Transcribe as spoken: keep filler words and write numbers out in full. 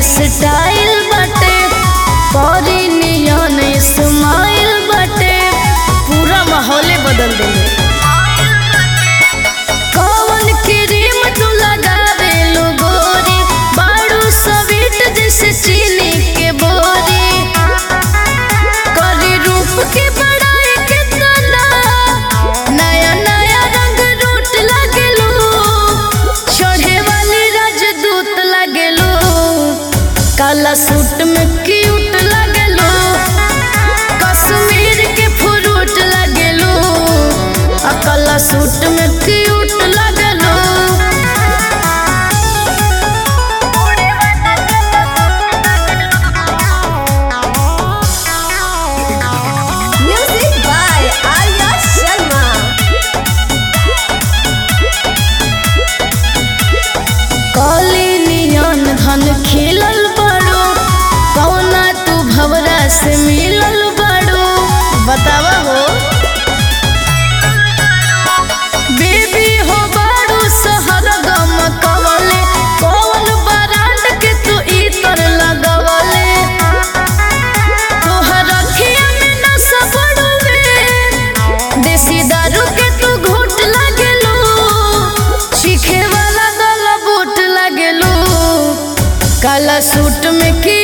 Style बाटे परी नियन स्माइल बाटे पूरा माहौले बदल देले। कौन क्रीम तू लगावे लो गोरी बारू स्वीट जैसे चीनी के बोरी करी रूप के बड़ाई कितना नया नया रंग रूट लगेलू चढ़े वाली राजदूत लगेलू काला सूट में क्यूट लगेलू कश्मीर के फ्रूट लगेलू आ काला सूट में क्यूट लगेलू। Music by Arya Sharma. काली नियन धन खिलल बड़ो कौना तू भवरा से मिलल बड़ो बतावा हो बेबी हो बड़ो शहर गम कवले कौन ब्रांड के तू इतर लगवले तोहर अखिया में नशा बड़ुए देसी दारू के तू घूट लगेलू चीखे वाला गला बूट लगेलू काला सूट में की